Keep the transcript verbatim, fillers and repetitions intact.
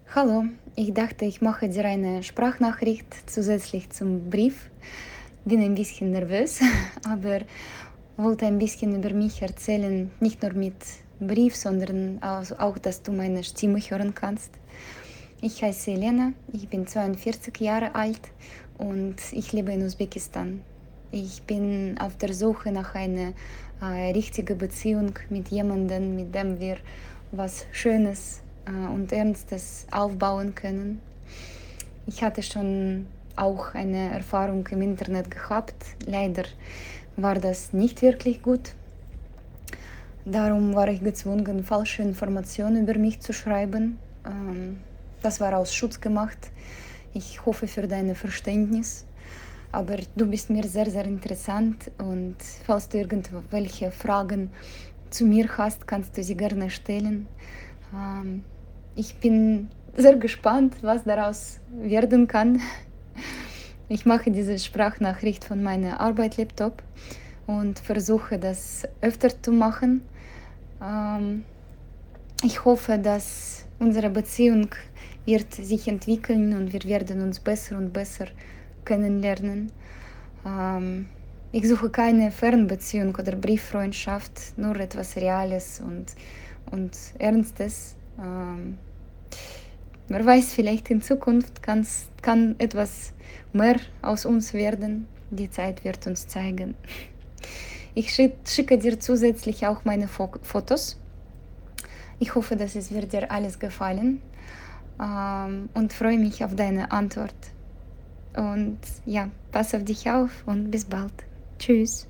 Hallo, ich dachte, ich mache dir eine Sprachnachricht zusätzlich zum Brief. Bin ein bisschen nervös, aber wollte ein bisschen über mich erzählen, nicht nur mit Brief, sondern auch, auch, dass du meine Stimme hören kannst. Ich heiße Elena, ich bin zweiundvierzig Jahre alt und ich lebe in Usbekistan. Ich bin auf der Suche nach einer äh, richtigen Beziehung mit jemandem, mit dem wir was Schönes äh, und Ernstes aufbauen können. Ich hatte schon auch eine Erfahrung im Internet gehabt. Leider war das nicht wirklich gut. Darum war ich gezwungen, falsche Informationen über mich zu schreiben. Ähm, das war aus Schutz gemacht. Ich hoffe für dein Verständnis. Aber du bist mir sehr, sehr interessant und falls du irgendwelche Fragen zu mir hast, kannst du sie gerne stellen. Ähm, ich bin sehr gespannt, was daraus werden kann. Ich mache diese Sprachnachricht von meinem Arbeitslaptop und versuche das öfter zu machen. Ähm, ich hoffe, dass unsere Beziehung wird sich entwickeln und wir werden uns besser und besser kennenlernen. Ähm, ich suche keine Fernbeziehung oder Brieffreundschaft, nur etwas Reales und, und Ernstes. Ähm, wer weiß, vielleicht in Zukunft kann's, kann etwas mehr aus uns werden. Die Zeit wird uns zeigen. Ich schicke dir zusätzlich auch meine Fotos. Ich hoffe, dass es wird dir alles gefallen ähm, und freue mich auf deine Antwort. Und ja, pass auf dich auf und bis bald. Tschüss.